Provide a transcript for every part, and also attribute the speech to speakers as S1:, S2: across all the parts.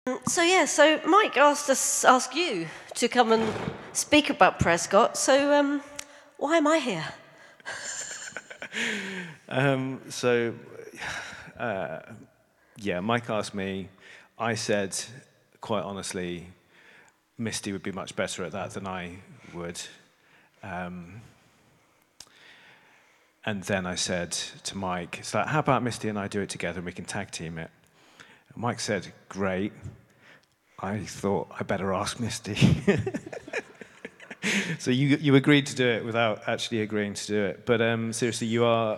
S1: So Mike asked you to come and speak about Prescott. So why am I here?
S2: Mike asked me. I said, quite honestly, Misty would be much better at that than I would. And then I said to Mike, it's like, how about Misty and I do it together and we can tag team it? And Mike said, great. I thought I better ask Misty. So you agreed to do it without actually agreeing to do it. But seriously,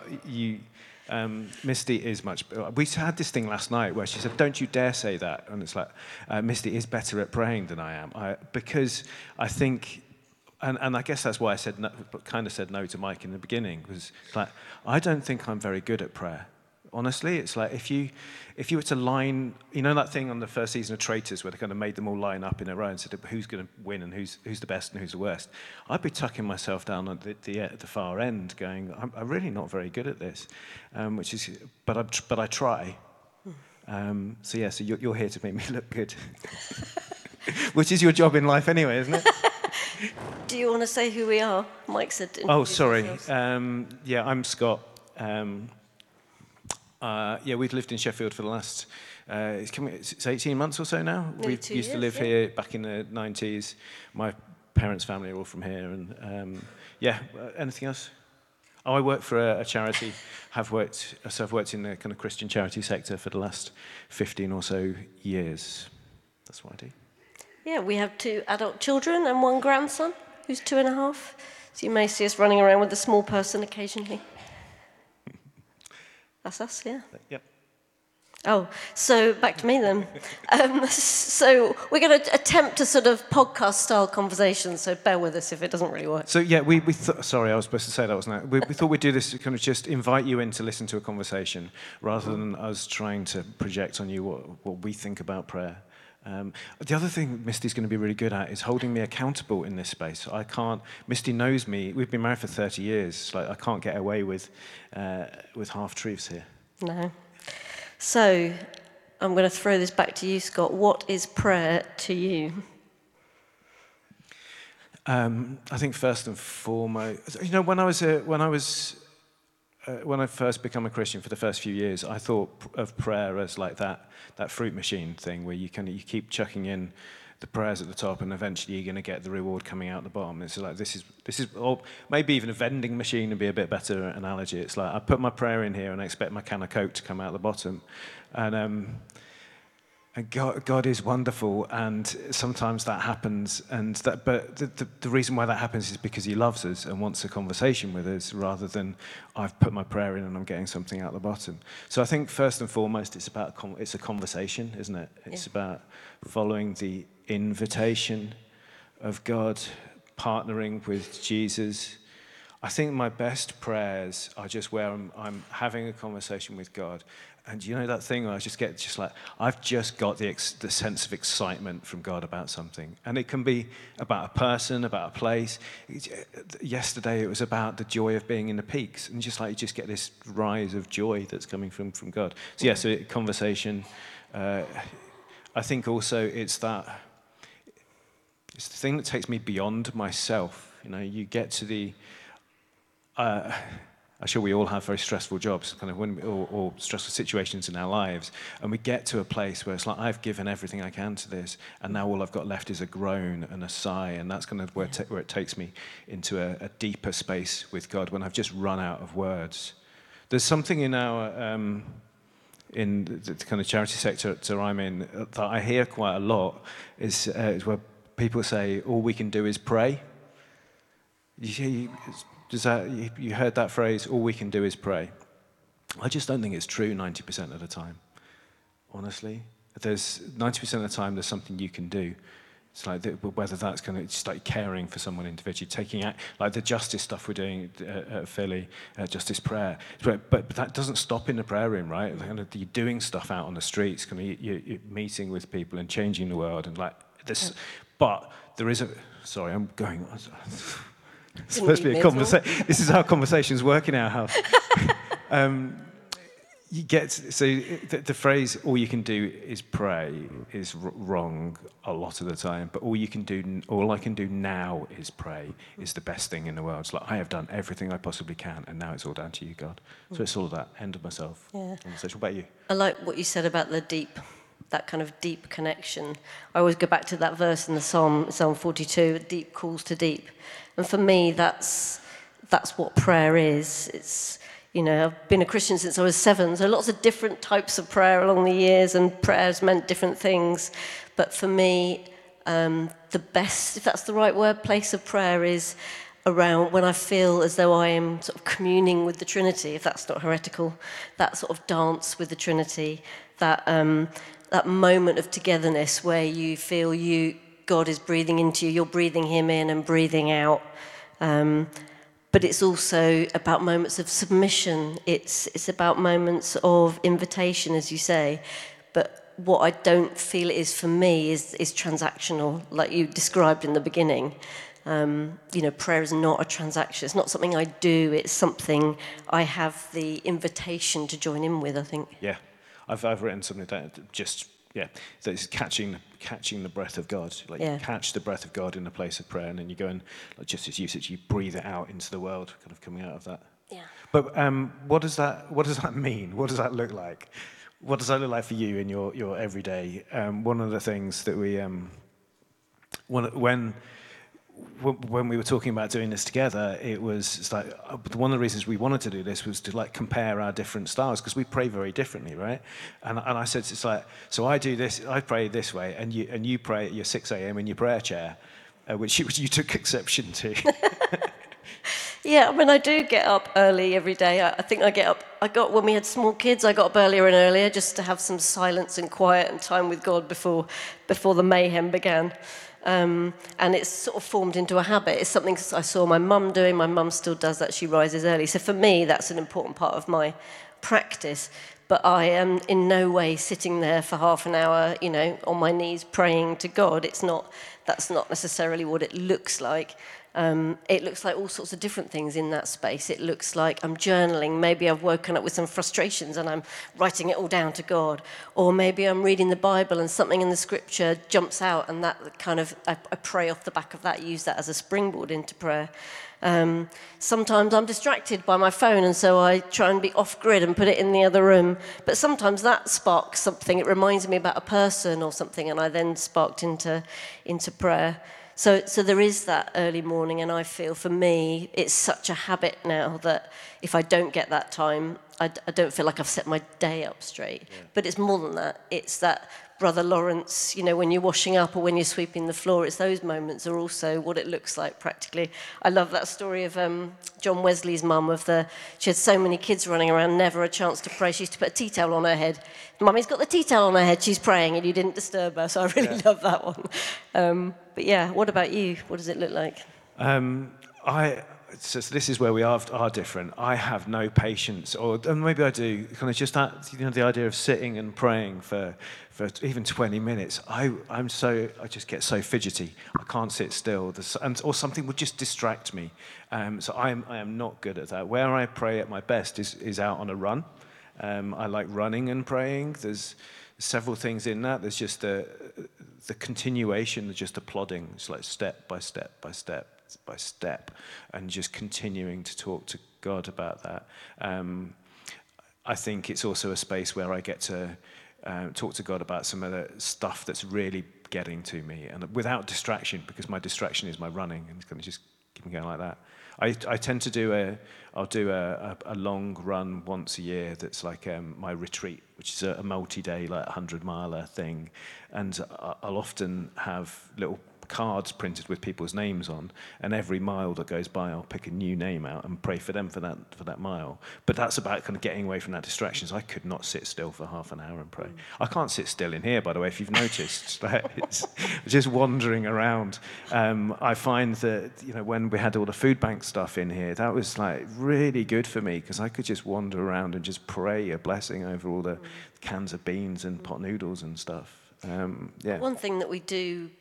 S2: Misty is much. We had this thing last night where she said, "Don't you dare say that," and it's like, Misty is better at praying than I am, because I think, and I guess that's why I said kind of said no to Mike in the beginning, was like, I don't think I'm very good at prayer. Honestly, it's like if you were to line, that thing on the first season of Traitors where they kind of made them all line up in a row and said who's going to win and who's the best and who's the worst. I'd be tucking myself down at the far end, going, I'm really not very good at this, but I try. So you're here to make me look good, which is your job in life anyway, isn't it?
S1: Do you want to say who we are? Mike said.
S2: Oh, sorry. I'm Scott. We've lived in Sheffield for the last, it's 18 months or so now.
S1: Nearly
S2: We used to live here back in the 90s. My parents' family are all from here. And anything else? Oh, I work for a charity. I've worked in the kind of Christian charity sector for the last 15 or so years. That's what I do.
S1: Yeah, we have 2 adult children and 1 grandson who's 2.5. So you may see us running around with a small person occasionally. That's us, yeah.
S2: Yep.
S1: Oh, so back to me then. So we're going to attempt a sort of podcast-style conversation, so bear with us if it doesn't really work.
S2: So sorry, I was supposed to say that, wasn't I? We thought we'd do this to kind of just invite you in to listen to a conversation, rather than us trying to project on you what we think about prayer. The other thing Misty's going to be really good at is holding me accountable in this space. Misty knows me. We've been married for 30 years. I can't get away with half-truths here.
S1: No. So I'm going to throw this back to you, Scott. What is prayer to you?
S2: I think first and foremost, when I first became a Christian for the first few years, I thought of prayer as like that fruit machine thing where you keep chucking in the prayers at the top and eventually you're going to get the reward coming out the bottom. It's like this is or maybe even a vending machine would be a bit better analogy. It's like I put my prayer in here and I expect my can of Coke to come out the bottom, and God is wonderful, and sometimes that happens, but the reason why that happens is because he loves us and wants a conversation with us, rather than I've put my prayer in and I'm getting something out the bottom. So I think first and foremost it's a conversation, isn't it? It's about following the invitation of God, partnering with Jesus. I think my best prayers are just where I'm having a conversation with God. And that thing where I just get I've just got the sense of excitement from God about something. And it can be about a person, about a place. Yesterday it was about the joy of being in the peaks. And you just get this rise of joy that's coming from God. So conversation. I think also it's the thing that takes me beyond myself. You get to the... I'm sure we all have very stressful jobs, or stressful situations in our lives, and we get to a place where it's like, I've given everything I can to this, and now all I've got left is a groan and a sigh, and that's kind of where it takes me into a deeper space with God when I've just run out of words. There's something in in the kind of charity sector that I'm in that I hear quite a lot is where people say, all we can do is pray. You heard that phrase, all we can do is pray. I just don't think it's true 90% of the time, honestly. There's 90% of the time there's something you can do. It's like whether that's kind of just like caring for someone individually, taking out like the justice stuff we're doing at Philly, justice prayer. But that doesn't stop in the prayer room, right? You're doing stuff out on the streets, you're meeting with people and changing the world and like this. But there is sorry, I'm going. It's supposed to be a conversation. This is how conversations work in our house. you get so the phrase "all you can do is pray" is wrong a lot of the time. But all I can do now is pray is the best thing in the world. It's like I have done everything I possibly can, and now it's all down to you, God. So it's all that end of myself conversation. What about you?
S1: I like what you said about that kind of deep connection. I always go back to that verse in the Psalm 42, deep calls to deep. And for me, that's what prayer is. It's, I've been a Christian since I was 7, so lots of different types of prayer along the years, and prayers meant different things. But for me, the best, if that's the right word, place of prayer is around when I feel as though I am sort of communing with the Trinity, if that's not heretical, that sort of dance with the Trinity, that moment of togetherness where you feel God is breathing into you, you're breathing him in and breathing out. But it's also about moments of submission. It's about moments of invitation, as you say. But what I don't feel it is for me is transactional, like you described in the beginning. Prayer is not a transaction. It's not something I do. It's something I have the invitation to join in with, I think.
S2: Yeah. I've written something that that is catching the breath of God. You catch the breath of God in the place of prayer, and then you go and, just as you said, you breathe it out into the world, kind of coming out of that.
S1: Yeah.
S2: But what does that mean? What does that look like? What does that look like for you in your everyday? One of the things that we when we were talking about doing this together, it's like one of the reasons we wanted to do this was to compare our different styles, because we pray very differently, right? And I said, it's like, so I do this, I pray this way, and you pray at your 6 a.m. in your prayer chair, which you took exception to.
S1: Yeah, I do get up early every day. I think when we had small kids, I got up earlier and earlier just to have some silence and quiet and time with God before the mayhem began. And it's sort of formed into a habit. It's something I saw my mum doing. My mum still does that. She rises early. So for me, that's an important part of my practice. But I am in no way sitting there for half an hour, on my knees praying to God. That's not necessarily what it looks like. It looks like all sorts of different things in that space. It looks like I'm journaling. Maybe I've woken up with some frustrations and I'm writing it all down to God. Or maybe I'm reading the Bible and something in the scripture jumps out, and that kind of, I pray off the back of that, use that as a springboard into prayer. Sometimes I'm distracted by my phone, and so I try and be off-grid and put it in the other room. But sometimes that sparks something. It reminds me about a person or something, and I then sparked into prayer. So there is that early morning, and I feel for me it's such a habit now that if I don't get that time, I don't feel like I've set my day up straight. Yeah. But it's more than that. It's that Brother Lawrence, when you're washing up or when you're sweeping the floor, it's those moments are also what it looks like practically. I love that story of John Wesley's mum she had so many kids running around, never a chance to pray. She used to put a tea towel on her head. Mummy's got the tea towel on her head, she's praying, and you didn't disturb her. So I really love that one. But yeah, what about you? What does it look like?
S2: So this is where we are different. I have no patience, or maybe I do. Kind of just that, the idea of sitting and praying for even 20 minutes. I just get so fidgety. I can't sit still, or something would just distract me. So I am not good at that. Where I pray at my best is out on a run. I like running and praying. There's several things in that. There's just the continuation, just the plodding. It's like step by step by step by step, and just continuing to talk to God about that. I think it's also a space where I get to talk to God about some of the stuff that's really getting to me, and without distraction, because my distraction is my running, and it's going to just keep me going like that. I tend to I'll do a long run once a year that's like my retreat, which is a multi-day, like 100-miler thing, and I'll often have little cards printed with people's names on, and every mile that goes by I'll pick a new name out and pray for them for that mile. But that's about kind of getting away from that distractions. I could not sit still for half an hour and pray. I can't sit still in here, by the way, if you've noticed. It's just wandering around. I find that when we had all the food bank stuff in here, that was like really good for me, because I could just wander around and just pray a blessing over all the cans of beans and pot noodles and stuff.
S1: One thing that we do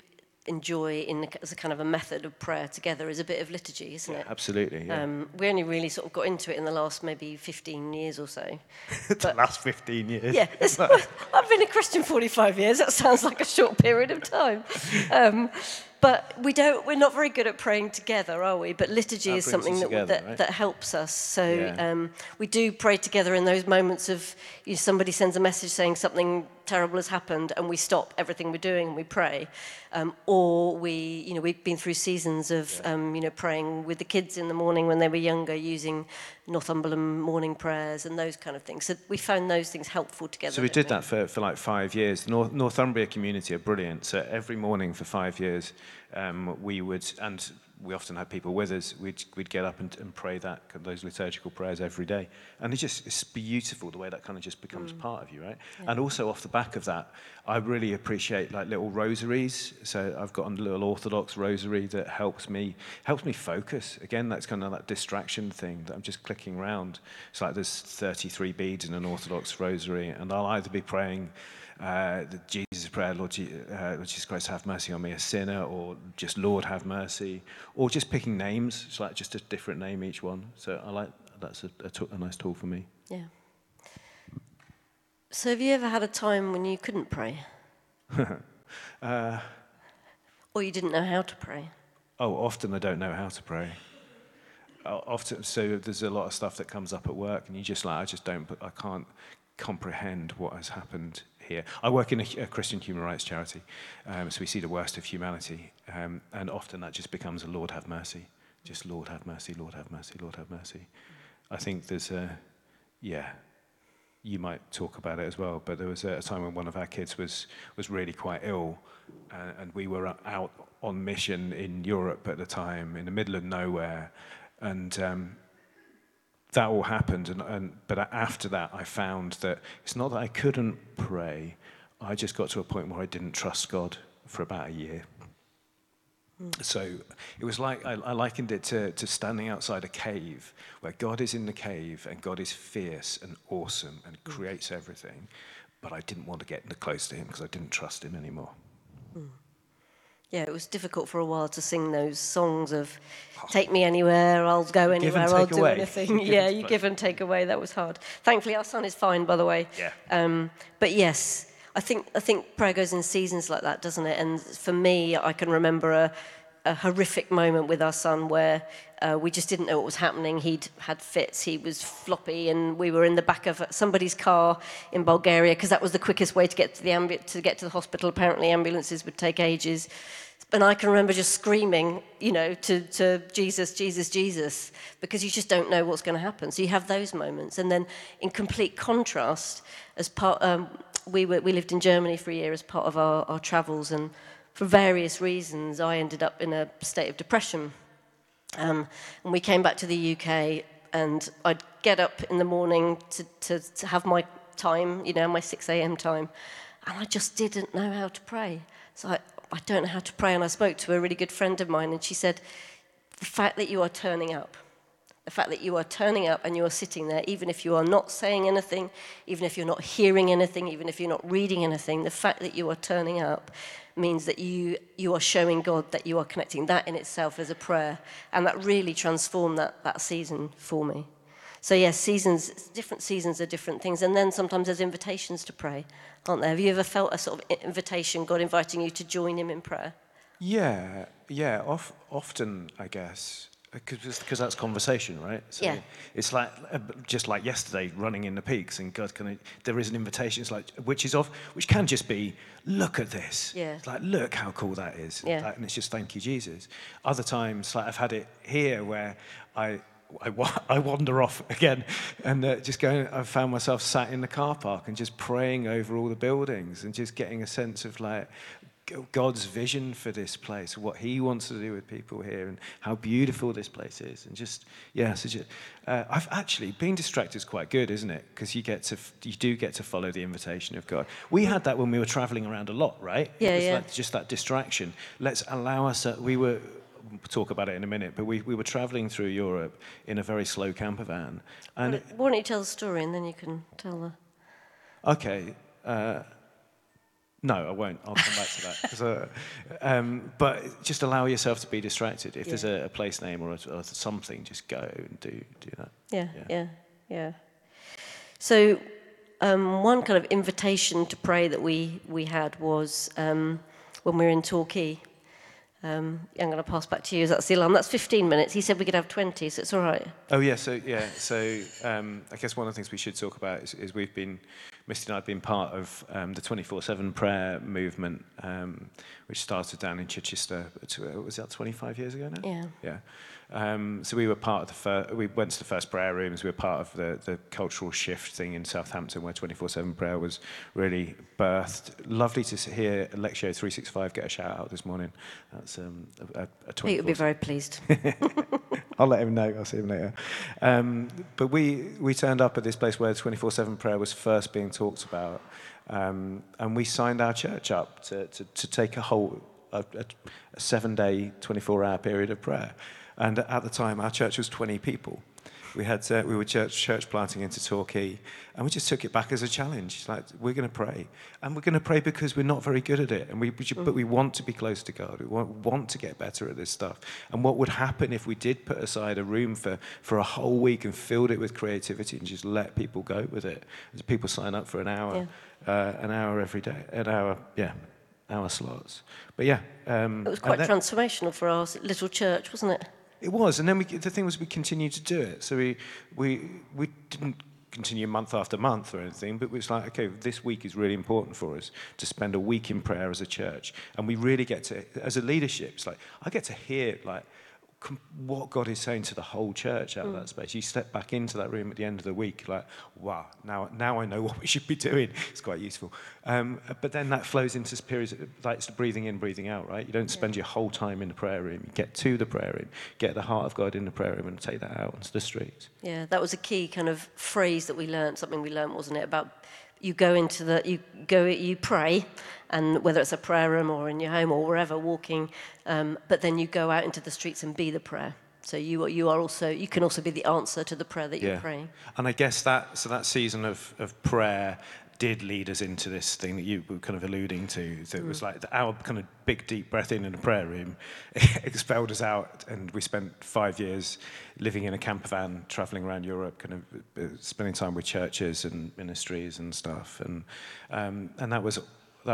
S1: enjoy as a kind of a method of prayer together is a bit of liturgy, isn't it?
S2: Absolutely, yeah.
S1: We only really sort of got into it in the last maybe 15 years or so.
S2: The last 15 years.
S1: Yeah, I've been a Christian 45 years. That sounds like a short period of time. But we're not very good at praying together, are we? But liturgy
S2: That
S1: is
S2: brings
S1: something
S2: us together, right?
S1: that helps us. So
S2: Yeah.
S1: we do pray together in those moments of somebody sends a message saying something terrible has happened, and we stop everything we're doing and we pray. Or we've been through seasons of praying with the kids in the morning when they were younger, using Northumberland morning prayers and those kind of things. So we found those things helpful together.
S2: So we did that for like 5 years. The Northumbria community are brilliant. So every morning for 5 years, we would, and we often had people with us, we'd get up and pray those liturgical prayers every day. And it's beautiful the way that kind of just becomes part of you, right? Yeah. And also off the back of that, I really appreciate like little rosaries. So I've got a little Orthodox rosary that helps me focus. Again, that's kind of that distraction thing that I'm just clicking around. It's like there's 33 beads in an Orthodox rosary, and I'll either be praying the Jesus prayer, Lord Jesus Christ, have mercy on me, a sinner, or just Lord, have mercy, or just picking names. It's like just a different name each one. So I like that's a nice tool for me.
S1: Yeah. So have you ever had a time when you couldn't pray? Or you didn't know how to pray?
S2: Oh, often I don't know how to pray. Often, so there's a lot of stuff that comes up at work, and I can't comprehend what has happened here. I work in a Christian human rights charity, so we see the worst of humanity, and often that just becomes a Lord have mercy, just Lord have mercy, Lord have mercy, Lord have mercy. I think there's you might talk about it as well, but there was a time when one of our kids was really quite ill, and we were out on mission in Europe at the time, in the middle of nowhere, and that all happened, but after that I found that it's not that I couldn't pray, I just got to a point where I didn't trust God for about a year. So it was like, I likened it to standing outside a cave, where God is in the cave and God is fierce and awesome and creates everything, but I didn't want to get close to him because I didn't trust him anymore.
S1: Yeah, it was difficult for a while to sing those songs of take me anywhere, I'll go anywhere, I'll do anything. You give and take away. That was hard. Thankfully, our son is fine, by the way.
S2: Yeah.
S1: But yes, I think prayer goes in seasons like that, doesn't it? And for me, I can remember a horrific moment with our son where we just didn't know what was happening. He'd had fits, he was floppy, and we were in the back of somebody's car in Bulgaria because that was the quickest way to get to the hospital. Apparently, ambulances would take ages. And I can remember just screaming, to Jesus, Jesus, Jesus, because you just don't know what's going to happen. So you have those moments. And then in complete contrast, as part, we lived in Germany for a year as part of our travels, and for various reasons, I ended up in a state of depression. And we came back to the UK, and I'd get up in the morning to have my time, my 6 a.m. time, and I just didn't know how to pray. So I don't know how to pray, and I spoke to a really good friend of mine, and she said, the fact that you are turning up and you are sitting there, even if you are not saying anything, even if you're not hearing anything, even if you're not reading anything, the fact that you are turning up means that you are showing God that you are connecting. That in itself is a prayer, and that really transformed that season for me. So yes, different seasons are different things, and then sometimes there's invitations to pray, aren't there? Have you ever felt a sort of invitation, God inviting you to join him in prayer?
S2: Yeah, often, I guess, because that's conversation, right? So
S1: yeah.
S2: It's like, just like yesterday, running in the peaks, and God there is an invitation, it's like, which can just be, look at this.
S1: Yeah.
S2: It's like, look how cool that is.
S1: Yeah.
S2: Like, and it's just, thank you, Jesus. Other times, like I've had it here where I wander off again, and I found myself sat in the car park and just praying over all the buildings and just getting a sense of like God's vision for this place, what he wants to do with people here, and how beautiful this place is. And I've actually, being distracted is quite good, isn't it? Because you do get to follow the invitation of God. We had that when we were traveling around a lot, right?
S1: Yeah,
S2: it was like just that distraction. Let's allow us, we'll talk about it in a minute, but we were traveling through Europe in a very slow camper van. And
S1: why don't you tell the story and then you can tell the...
S2: Okay. No, I won't. I'll come back to that. 'Cause, but just allow yourself to be distracted. If there's a place name or something, just go and do that.
S1: Yeah. So one kind of invitation to pray that we had was when we were in Torquay. I'm going to pass back to you. That's the alarm. That's 15 minutes. He said we could have 20, so it's all right.
S2: Oh, yeah. So I guess one of the things we should talk about is Misty and I have been part of the 24/7 prayer movement, which started down in Chichester. Was that 25 years ago now?
S1: Yeah.
S2: So we were part of we went to the first prayer rooms. We were part of the cultural shift thing in Southampton where 24/7 prayer was really birthed. Lovely to hear Lectio 365 get a shout out this morning. That's a 24.
S1: He would be very pleased.
S2: I'll let him know. I'll see him later. But we turned up at this place where 24/7 prayer was first being talked about, and we signed our church up to take a 7-day, 24-hour period of prayer. And at the time, our church was 20 people. We were church planting into Torquay, and we just took it back as a challenge. It's like, we're going to pray, and we're going to pray because we're not very good at it, and but we want to be close to God. We want to get better at this stuff. And what would happen if we did put aside a room for a whole week and filled it with creativity and just let people go with it? As people sign up for an hour every day, hour slots. But it
S1: was quite transformational for our little church, wasn't it?
S2: It was, and then the thing was we continued to do it. So we didn't continue month after month or anything, but it was like, okay, this week is really important for us to spend a week in prayer as a church, and we really get to, as a leadership, it's like I get to hear like what God is saying to the whole church out of that space. You step back into that room at the end of the week, like, wow, now I know what we should be doing. It's quite useful. But then that flows into periods like it's breathing in, breathing out, right? You don't spend your whole time in the prayer room. You get to the prayer room, get the heart of God in the prayer room and take that out onto the streets.
S1: Yeah, that was a key kind of phrase that we learned, something we learned, wasn't it? About you go into you pray, and whether it's a prayer room or in your home or wherever, walking, but then you go out into the streets and be the prayer. So you can also be the answer to the prayer that you're praying.
S2: And I guess that season of prayer did lead us into this thing that you were kind of alluding to. That was like our kind of big deep breath in a prayer room expelled us out, and we spent 5 years living in a camper van, traveling around Europe, kind of spending time with churches and ministries and stuff. And that was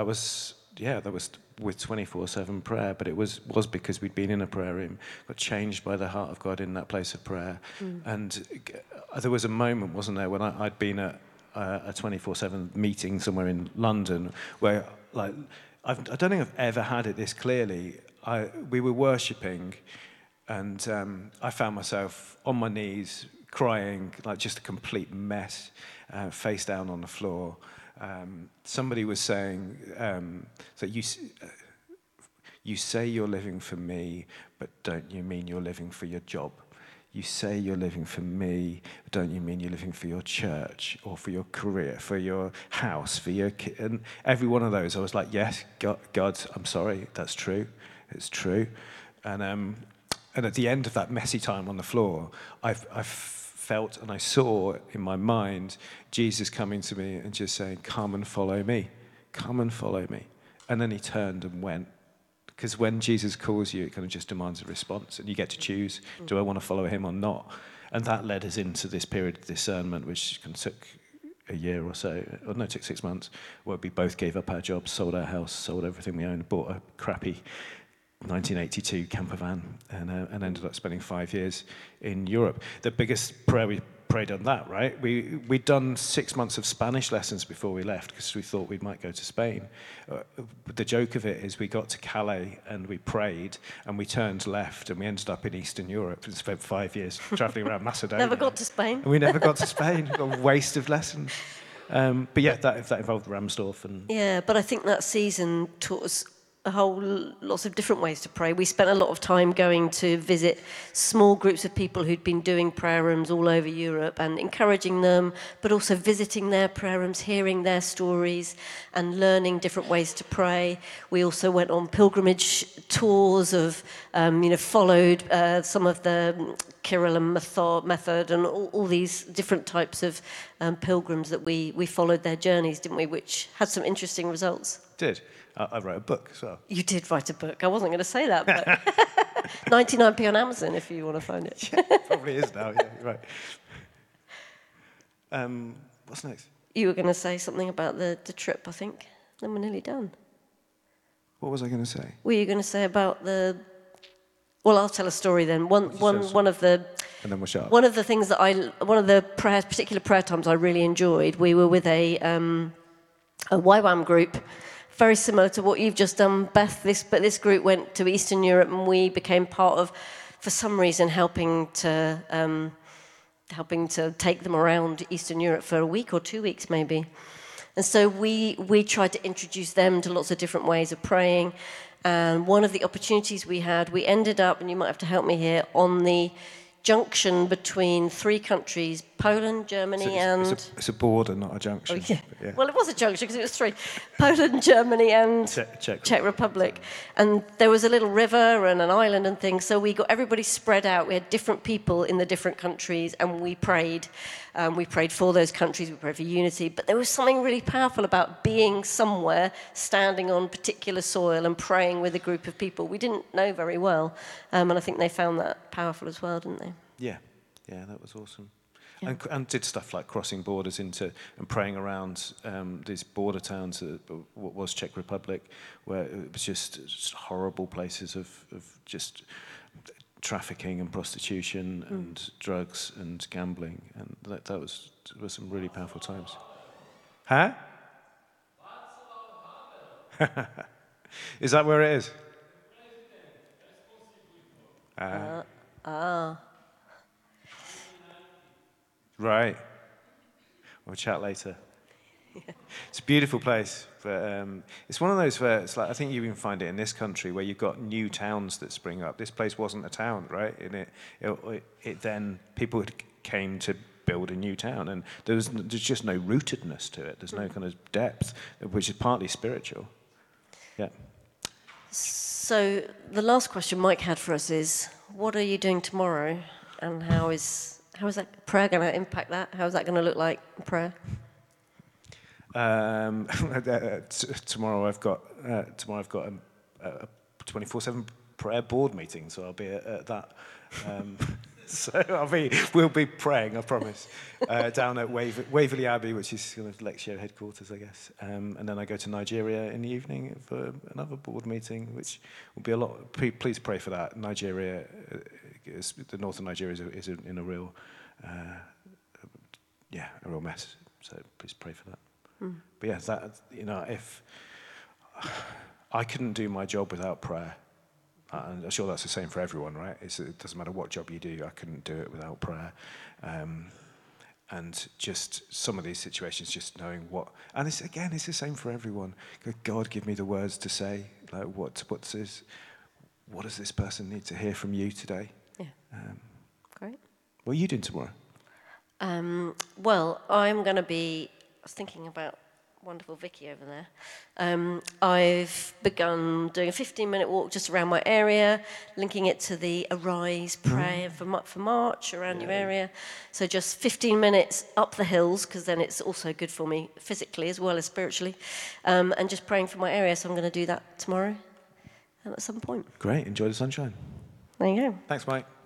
S2: with 24/7 prayer, but it was because we'd been in a prayer room, got changed by the heart of God in that place of prayer. And there was a moment, wasn't there, when I'd been at a 24/7 meeting somewhere in London where, like, I don't think I've ever had it this clearly. We were worshipping, and I found myself on my knees crying, like just a complete mess, face down on the floor. Somebody was saying that you say you're living for me, but don't you mean you're living for your job? You say you're living for me, but don't you mean you're living for your church or for your career, for your house, for your kid? And every one of those, I was like, yes, God, I'm sorry, that's true, it's true. And at the end of that messy time on the floor, I felt and I saw in my mind Jesus coming to me and just saying, come and follow me, come and follow me. And then he turned and went. Because when Jesus calls you, it kind of just demands a response, and you get to choose, do I want to follow him or not? And that led us into this period of discernment, which kind of took a year or so, it took 6 months, where we both gave up our jobs, sold our house, sold everything we owned, bought a crappy 1982 camper van, and ended up spending 5 years in Europe. The biggest prayer we prayed on that, right? We'd done 6 months of Spanish lessons before we left because we thought we might go to Spain. The joke of it is we got to Calais and we prayed and we turned left and we ended up in Eastern Europe and spent 5 years traveling around Macedonia.
S1: Never got to Spain.
S2: And we never got to Spain. A waste of lessons. But yeah, that involved Ramsdorf.
S1: Yeah, but I think that season taught us lots of different ways to pray. We spent a lot of time going to visit small groups of people who'd been doing prayer rooms all over Europe and encouraging them, but also visiting their prayer rooms, hearing their stories and learning different ways to pray. We also went on pilgrimage tours of, followed some of the Kirill method and all these different types of pilgrims that we followed their journeys, didn't we, which had some interesting results.
S2: Did. I wrote a book as well.
S1: You did write a book. I wasn't going to say that, but 99p on Amazon if you want to find it.
S2: Yeah, probably is now. Yeah, you're right. What's next?
S1: You were going to say something about the trip, I think. Then we're nearly done.
S2: What was I going to say?
S1: Were you going to say about the... Well, I'll tell a story then. One of the...
S2: And then we'll shut up.
S1: One of the things that one of the particular prayer times I really enjoyed, we were with a YWAM group, very similar to what you've just done, Beth. But this group went to Eastern Europe, and we became part of, for some reason, helping to take them around Eastern Europe for a week or 2 weeks, maybe. And so we tried to introduce them to lots of different ways of praying. And one of the opportunities we had, we ended up, and you might have to help me here, on the junction between 3 countries, Poland, Germany, and...
S2: It's a border, not a junction.
S1: Oh, yeah.
S2: Yeah.
S1: Well, it was a junction because it was 3. Poland, Germany, and Czech Republic. And there was a little river and an island and things, so we got everybody spread out. We had different people in the different countries, and we prayed. We prayed for those countries, we prayed for unity, but there was something really powerful about being somewhere, standing on particular soil and praying with a group of people we didn't know very well. And I think they found that powerful as well, didn't they?
S2: Yeah, that was awesome.
S1: Yeah.
S2: And did stuff like crossing borders and praying around these border towns, what was Czech Republic, where it was just horrible places of just trafficking and prostitution and drugs and gambling, and that was some really powerful times. Huh? Is that where it is? Right. We'll chat later. Yeah. It's a beautiful place, but it's one of those where it's like, I think you even find it in this country where you've got new towns that spring up. This place wasn't a town, right? And it then people came to build a new town, and there's just no rootedness to it. There's no kind of depth, which is partly spiritual. Yeah.
S1: So the last question Mike had for us is, what are you doing tomorrow, and how is that prayer going to impact that? How is that going to look like in prayer?
S2: Tomorrow I've got a 24/7 prayer board meeting, so I'll be at that. So we'll be praying, I promise, down at Waverley Abbey, which is kind of Lectio headquarters, I guess. And then I go to Nigeria in the evening for another board meeting, which will be a lot. Please pray for that. Nigeria, the north of Nigeria is in a real, a real mess. So please pray for that. But yeah, if I couldn't do my job without prayer, and I'm sure that's the same for everyone, right? It doesn't matter what job you do, I couldn't do it without prayer. And just some of these situations, just knowing what, and it's the same for everyone. God, give me the words to say. Like, what does this person need to hear from you today?
S1: Yeah. Great.
S2: What are you doing tomorrow?
S1: Well, I'm going to be. I was thinking about wonderful Vicky over there. I've begun doing a 15-minute walk just around my area, linking it to the Arise prayer for March around your area. So just 15 minutes up the hills, because then it's also good for me physically as well as spiritually, and just praying for my area. So I'm going to do that tomorrow at some point.
S2: Great. Enjoy the sunshine.
S1: There you go.
S2: Thanks, Mike.